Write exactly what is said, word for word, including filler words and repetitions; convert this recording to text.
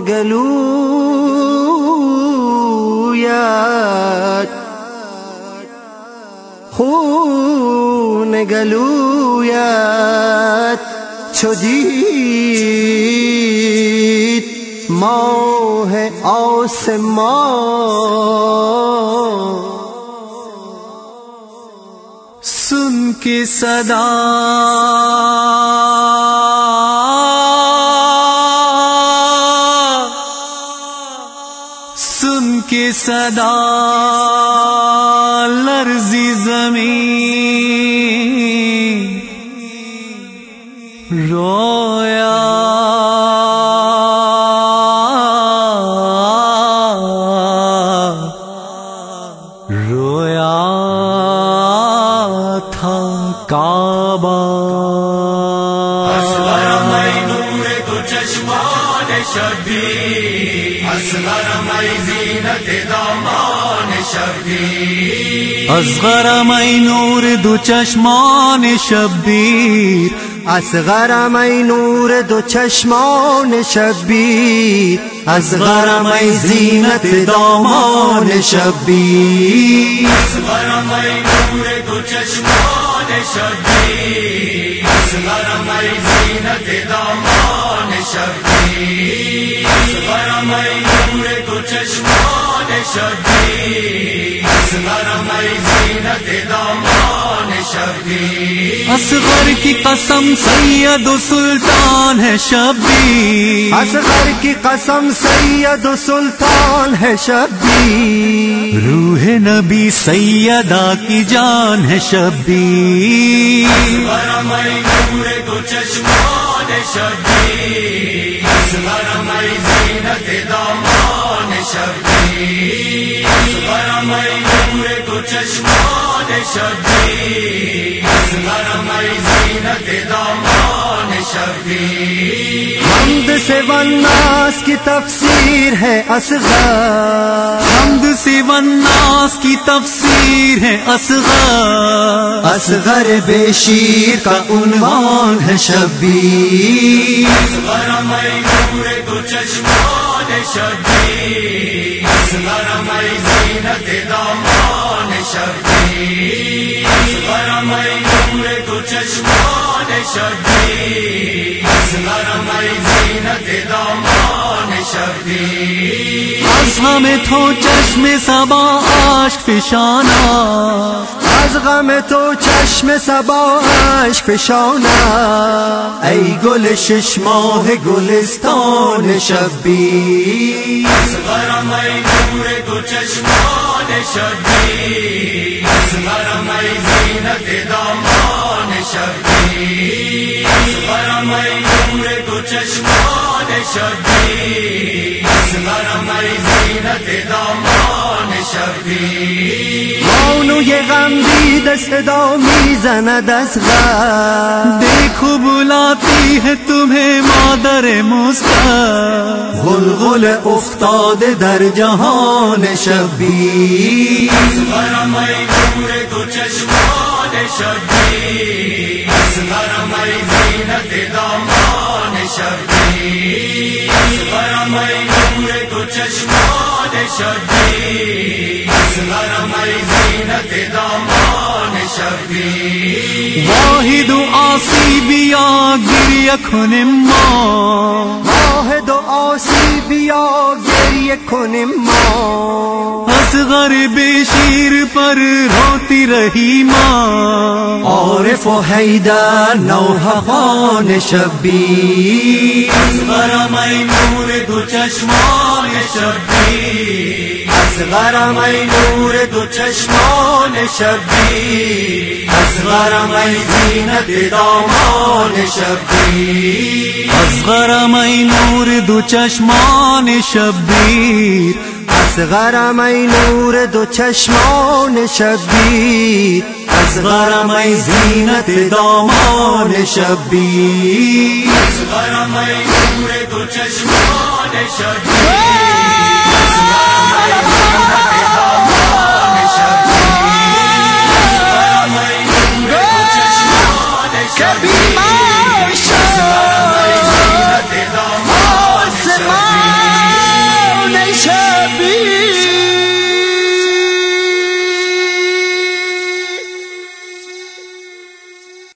گلویت خون گلویت چو دید ماه آسمان سن کے صدا سن کے صدا لرزی زمین رویا رویا تھا کعبہ اصغر میں نور تو چشمان شبیر اصغر میں زینت دامان شبیر اصغر میں نور دو چشمان شبیر اصغر میں نور دو چشمان شبیر اصغر میں زینت دامان شبیر اصغر میں نور دو چشمان شبیر اصغر میں زینت دامان شبیر اصغر میں نور دو چشمان شبیر اصغر میں زینت دامان شبیر اصغر کی قسم سید و سلطان ہے شبیر اصغر کی قسم سید و سلطان ہے شبیر روح نبی سیدہ کی جان ہے شبیر اصغر میں نور دو چشمان شبیر اصغر میں زینت دامان شبیر اصغر میں نور دو چشمان شبیر اصغر میں زینت دامان شبیر حمد سے والناس کی تفسیر ہے اصغر حمد سے والناس کی تفسیر ہے اصغر اصغر بے شیر کا عنوان ہے شبیر اصغر میں نور دو چشمان شبیر اصغر میں زینت دامان شبیر اصغر میں نور دو چشمان شبیر اصغر میں زینت دامان شبیر از غم تو چشم صبا اشک فشانا از غم تو چشم صبا اشک فشانا ای گل شش ماه گلستان شبیر اصغر میں نور دو چشمان شبیر اصغر میں زینت دامان شبیر اصغر میں نور دو چشمان شبیر اصغر میں زینت دامان شبیر بانوی غم دیده صدا میزند از غم دیکھو بلاتی ہے تمہیں مادر مستر غلغل افتاده در جهان شبیر اصغر میں نور دو چشمان شبیر اصغر میں زینت دامان شبیر اصغر میں نور دو چشمان شبیر اصغر میں زینت دامان شبیر واحد و عاصی بیا گریه کنیم ما واحد و عاصی بیا گریه کنیم ما اصغر بے شیر پر روتی رہی ماں عارف و حیدر نوح خان شبیر اصغر میں نور دو چشمان شبیر اصغر میں نور دو چشمان شبیر اصغر میں زینت دامان شبیر اصغر میں نور دو چشمان شبیر اصغر میں نور دو چشمان شبیر اصغر میں زینت دامان شبیر اصغر میں نور دو چشمان شبیر اصغر میں